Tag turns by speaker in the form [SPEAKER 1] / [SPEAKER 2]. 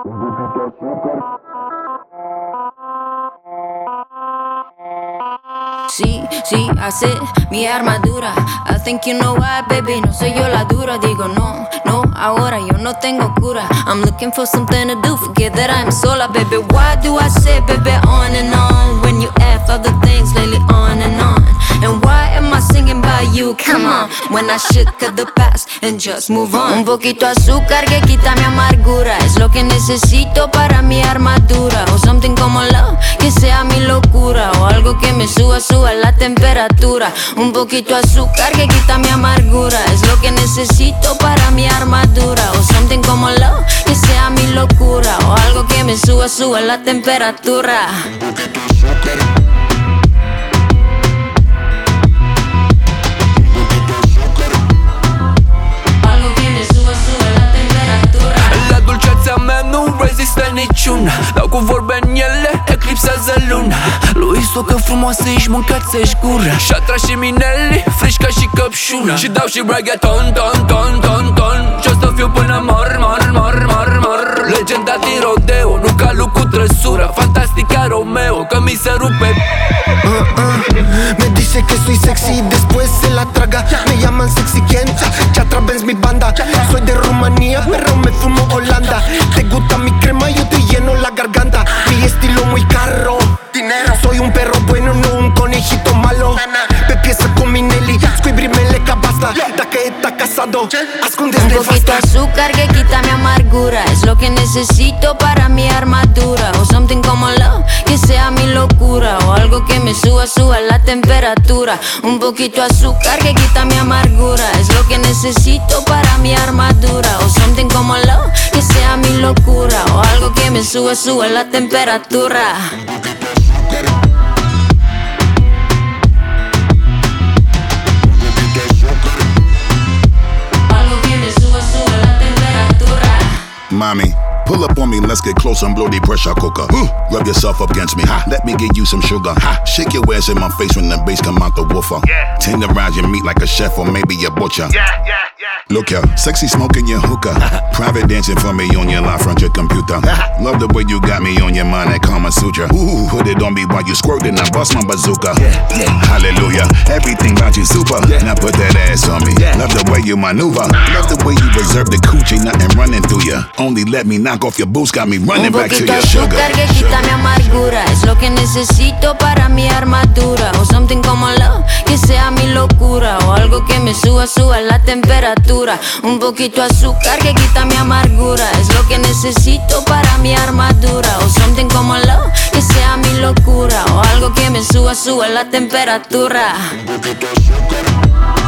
[SPEAKER 1] Sí, sí, hace mi armadura. I think you know why, baby, no soy yo la dura. Digo no, no, ahora yo no tengo cura. I'm looking for something to do, forget that I'm sola, baby. Why do I say, baby, on and on, when you ask other things lately, on and on? And why am I singing by you, come on, when I should cut the past and just move on? Un poquito azúcar que quita mi amargura, es lo que necesito para mi armadura. O something como love, que sea mi locura, o algo que me suba la temperatura. Un poquito azúcar que quita mi amargura, es lo que necesito para mi armadura. O something como love, que sea mi locura, o algo que me suba la temperatura.
[SPEAKER 2] Nu rezistă niciuna, dau cu vorbe în ele, eclipsează luna. Lui s-o că frumoasă ești, mâncați-și gura. Și atragi și mineli, frișca și căpșuna. Și dau și reggaeton, ton, ton, ton, ton. Și o să fiu până mor, mor, mor, mor, mor. Legenda din rodeo, nu calu cu trăsura. Fantastica Romeo, că mi se rupe.
[SPEAKER 3] Me dice que soy sexy y después se la traga. Me llaman sexy quien, Chatra es mi banda. Soy de Rumanía, pero me fumo Holanda. Te gusta mi crema, yo te lleno la garganta. Mi estilo muy caro, dinero. Soy un perro bueno, no un conejito malo. Pe piesă cu Minelli, scuibrimele ca basta. Dacă está casado, ascundes
[SPEAKER 1] nevasta. Un poquito azúcar que quita mi amargura, es lo que necesito para mi armadura. O something como love, que sea mi locura, o algo que me suba la temperatura. Un poquito azúcar que quita mi amargura, es lo que necesito para mi armadura. O something como love, que sea mi locura, o algo que me suba la temperatura.
[SPEAKER 4] Mommy, pull up on me, let's get close and blow the pressure cooker. Rub yourself up against me, let me give you some sugar. Shake your ass in my face when the bass come out the woofer. Tenderize your meat like a chef or maybe a butcher. Look here, sexy smoking your hookah. Private dancing for me on your line front your computer. Love the way you got me on your mind, that Kama Sutra. Ooh, put it on me while you squirtin', I bust my bazooka. Hallelujah, everything about you super. Now put that ass on me. Love the way you maneuver. Love the way you reserve the coochie, nothing running through you. Only let me knock off your boots, got me running back to your sugar.
[SPEAKER 1] Un poquito azúcar que quita mi amargura, es lo que necesito para mi armadura. O something como love, que sea mi locura, o algo que me suba la temperatura. Un poquito azúcar que quita mi amargura, es lo que necesito para mi armadura. O something como love, que sea mi locura, o algo que me suba la temperatura.